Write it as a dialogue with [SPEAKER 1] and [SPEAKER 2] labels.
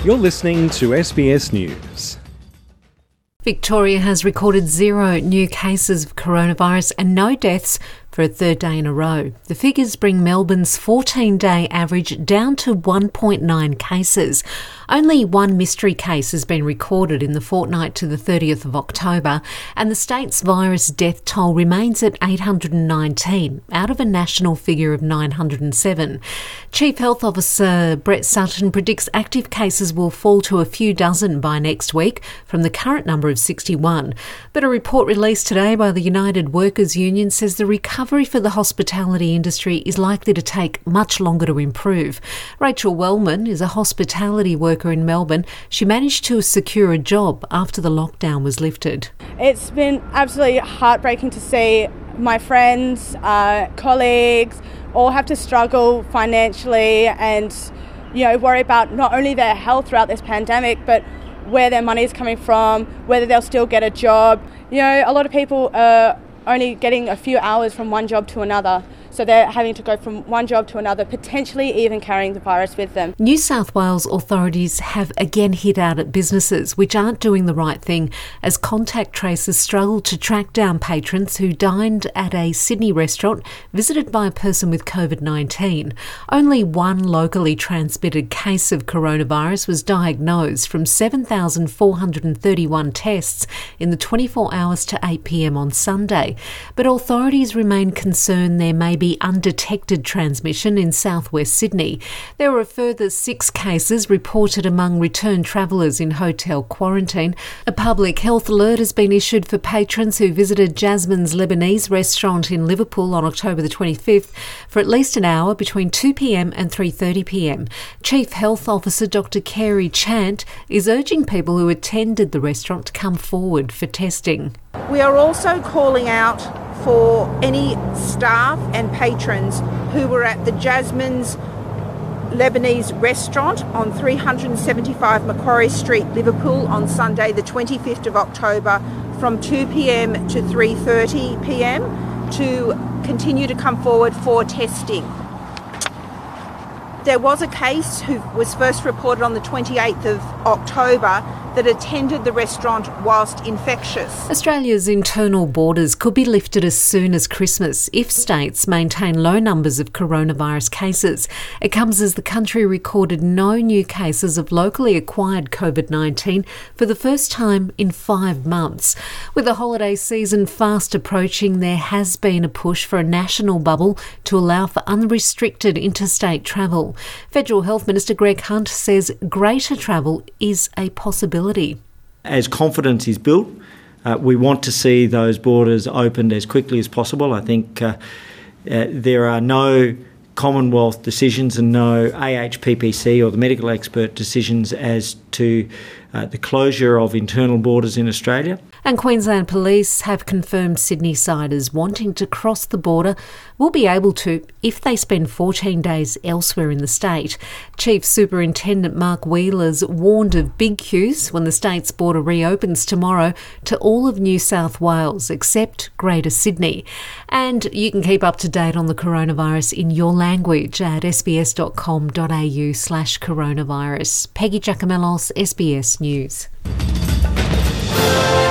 [SPEAKER 1] You're listening to SBS News.
[SPEAKER 2] Victoria has recorded 0 new cases of coronavirus and no deaths for a third day in a row. The figures bring Melbourne's 14-day average down to 1.9 cases. Only one mystery case has been recorded in the fortnight to the 30th of October, and the state's virus death toll remains at 819, out of a national figure of 907. Chief Health Officer Brett Sutton predicts active cases will fall to a few dozen by next week from the current number of 61. But a report released today by the United Workers Union says the recovery for the hospitality industry is likely to take much longer to improve. Rachel Wellman is a hospitality worker in Melbourne. She managed to secure a job after the lockdown was lifted.
[SPEAKER 3] It's been absolutely heartbreaking to see my friends, colleagues all have to struggle financially and, worry about not only their health throughout this pandemic, but where their money is coming from, whether they'll still get a job. A lot of people are only getting a few hours from one job to another. So they're having to go from one job to another, potentially even carrying the virus with them.
[SPEAKER 2] New South Wales authorities have again hit out at businesses which aren't doing the right thing as contact tracers struggle to track down patrons who dined at a Sydney restaurant visited by a person with COVID-19. Only one locally transmitted case of coronavirus was diagnosed from 7,431 tests in the 24 hours to 8 p.m. on Sunday. But authorities remain concerned there may be undetected transmission in southwest Sydney. There were a further 6 cases reported among returned travellers in hotel quarantine. A public health alert has been issued for patrons who visited Jasmine's Lebanese restaurant in Liverpool on October the 25th for at least an hour between 2 p.m. and 3:30 p.m. Chief Health Officer Dr. Carey Chant is urging people who attended the restaurant to come forward for testing.
[SPEAKER 4] We are also calling out for any staff and patrons who were at the Jasmine's Lebanese restaurant on 375 Macquarie Street, Liverpool on Sunday the 25th of October from 2 p.m. to 3:30 p.m. to continue to come forward for testing. There was a case who was first reported on the 28th of October that attended the restaurant whilst infectious.
[SPEAKER 2] Australia's internal borders could be lifted as soon as Christmas if states maintain low numbers of coronavirus cases. It comes as the country recorded no new cases of locally acquired COVID-19 for the first time in 5 months. With the holiday season fast approaching, there has been a push for a national bubble to allow for unrestricted interstate travel. Federal Health Minister Greg Hunt says greater travel is a possibility.
[SPEAKER 5] As confidence is built, we want to see those borders opened as quickly as possible. I think there are no Commonwealth decisions and no AHPPC or the medical expert decisions as to the closure of internal borders in Australia.
[SPEAKER 2] And Queensland Police have confirmed Sydney-siders wanting to cross the border will be able to if they spend 14 days elsewhere in the state. Chief Superintendent Mark Wheeler's warned of big queues when the state's border reopens tomorrow to all of New South Wales except Greater Sydney. And you can keep up to date on the coronavirus in your language at sbs.com.au/coronavirus. Peggy Giacomellos, SBS News.